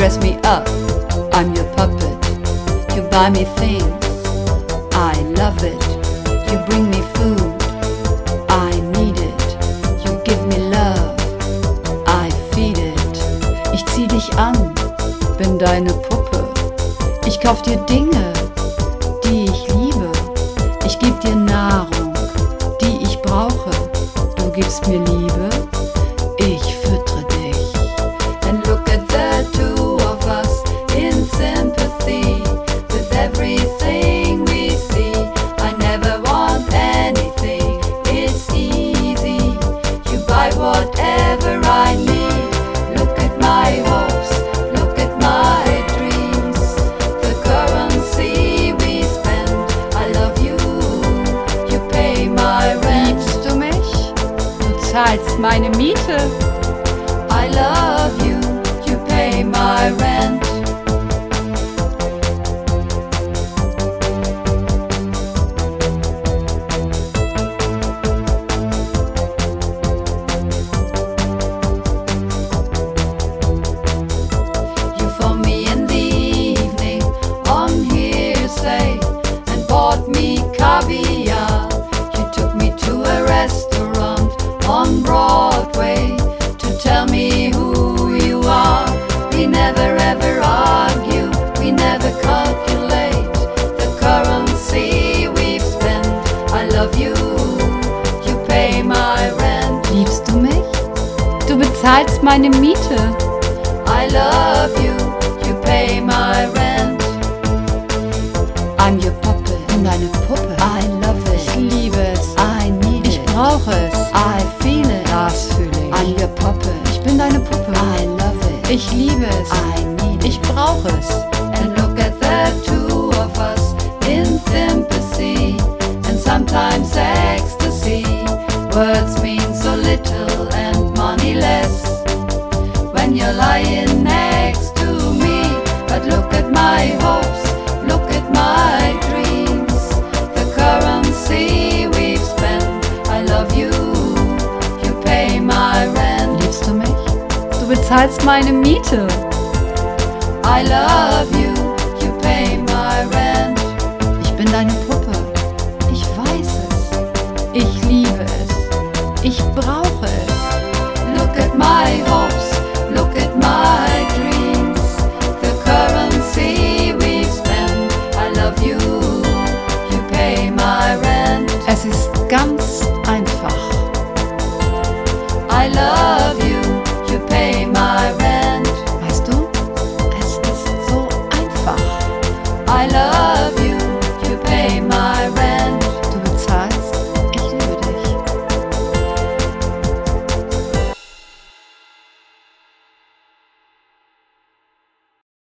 dress me up, I'm your puppet. You buy me things, I love it. You bring me food, I need it. You give me love, I feed it. Ich zieh dich an, bin deine Puppe. Ich kauf dir Dinge, die ich liebe. Ich geb dir Nahrung, die ich brauche. Du gibst mir Liebe, ich füttere dich. And look at the two of us in sympathy with everything we see. I never want anything, it's easy. You buy whatever I need. Look at my hopes, look at my dreams. The currency we spend, I love you. You pay my rent. Liebst du mich? Du zahlst meine Miete. I love you, you pay my rent. You phoned me in the evening on hearsay and bought me caviar. You took me to a restaurant on Broadway to tell me who you are. We never ever argue, we never calculate the currency we've spent. I love you, you pay my rent. Liebst du mich? Du bezahlst meine Miete. I love you, you pay my rent. I'm your puppet. Bin deine Puppe. I love it. Ich liebe es. I need it. Ich brauche es. I feel it. Das fühle ich. I'm your puppet. Ich bin deine Puppe. I love it. Ich liebe es. I need it. Ich brauche es. And look at the two of us in sympathy and sometimes ecstasy. Words mean so little and money less when you're lying next to me. But look at my hopes, look at my dreams. The currency we've spent, I love you, you pay my rent. Liebst du mich? Du bezahlst meine Miete. I love you, you pay my rent. Ich bin deine Puppe, ich weiß es, ich liebe es, ich brauche es. Look at my hopes, look at my dreams. The currency we've spent, I love you, you pay my rent. Es ist ganz einfach. I love